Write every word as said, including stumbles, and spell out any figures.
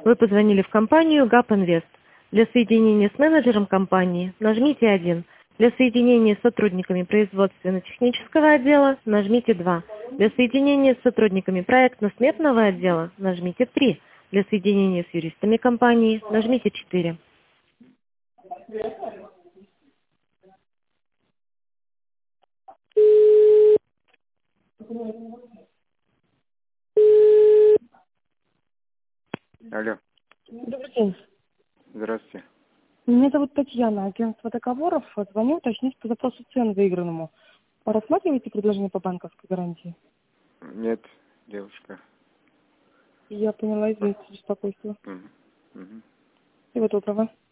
Вы позвонили в компанию ГАП Инвест. Для соединения с менеджером компании нажмите один. Для соединения с сотрудниками производственно-технического отдела нажмите два. Для соединения с сотрудниками проектно-сметного отдела нажмите три. Для соединения с юристами компании нажмите четыре. Алло, Добрый день. здравствуйте. Меня зовут Татьяна, агентство договоров. Звоню уточнить по запросу цен выигранному. Рассматриваете предложение по банковской гарантии? Нет, девушка. Я поняла, извините за беспокойство. Мгм. Мгм. Всего доброго.